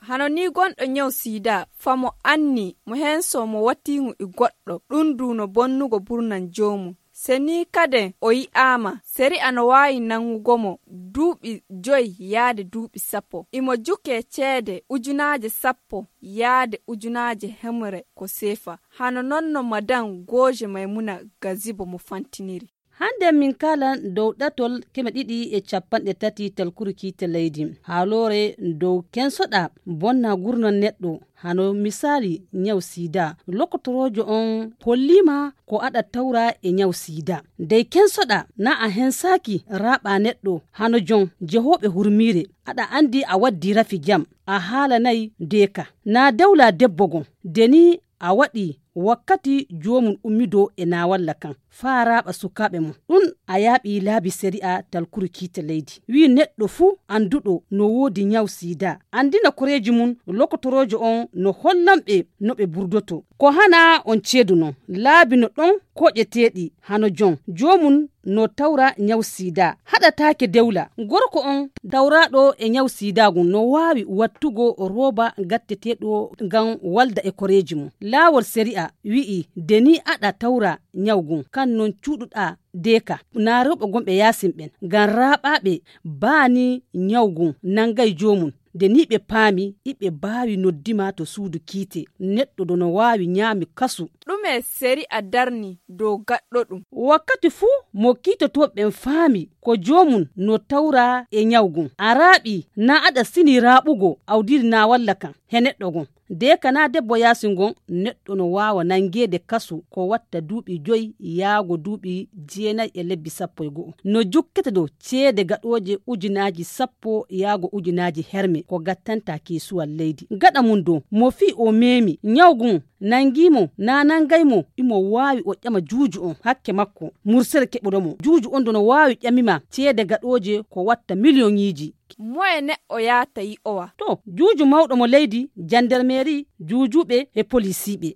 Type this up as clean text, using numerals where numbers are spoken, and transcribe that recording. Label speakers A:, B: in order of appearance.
A: hano ni gonɗo nyaw sida famo anni mo henso mo wattihu e goɗɗo ɗum duno bonnugo burnan jomum. Seni kade o yi'ama seri ano wawi nangugomo duuɓi 5 yaade duuɓi 10 imo jukke ceede 10,000 yaade 100,000 ko sefa hano nonno madan Goje Maimuna Gazibo mo fantiniri.
B: Hande min kalan dow ɗatol 230 talkurki leydi haalore dow kensoɗa bonna gurnan neɗɗo hano misali nyaw sida lokotorojo on hollima ko aɗa tawra e nyaw sida dey kensoɗa na a hensaki raɓa neɗɗo hano jon jehoɓe hurmire aɗa andi a waddi rafi jam a haalanayi deka na dawla debbogon deni a waɗi wakkati jomum ummido e nawalla kan faraɓa sukaɓe mum ɗum a yaaɓi laabi séri'a talkuru kiite leydi wi neɗɗo fuu anduɗo no woodi nyaw sida andina koreji mum lokotorojo on no hollanɓe no ɓe burdoto ko hana on ceedu non laabi no ɗon koƴeteɗi hano jon jomum no tawra nyaw sida haɗatake dewla gorko on tawraɗo e nyaw sida gun no wawi wattugo roba gatteteɗo ngam walda e koreji mum laawol séri'a wi'i deni aɗa tawra nyawgun kan non cuɗuɗa deka na rewɓe gonɓe yasimɓen ngam raɓaɓe baani nyawgun nangay jomum de ni ɓe paami iɓe baawi noddima to suudu kiite neɗɗo do no waawi nyaami kasu
A: ɗume séri'a darni dow gaɗɗo ɗum
B: wakkati fuu mo kiitotoɓen faami ko jomum no tawra e nyawgun a raaɓi na aɗa sini raaɓugo awdiri na walla kan he neɗɗo gon de kana debbo yasingon neɗɗo no wawa nangede kasu ko watta duuɓi 5 yaago duuɓi 9 e lebbi 11 no jukkete do ceede gaɗoje 10,000 yaago 10,000 herme ko gattanta kesuwal leydi gaɗa mum do mo fi o memi nyawgun nangimo na nangaymo imo wawi o ƴama juuju on hakke makko mursere keɓuɗomo juuju on do no wawi ƴamima ceede gaɗoje ko watta millioniji
A: moye neɗɗo yaata yi'owa
B: to juuju mawɗo mo leydi jandarmeri juujuɓe e polisiɓe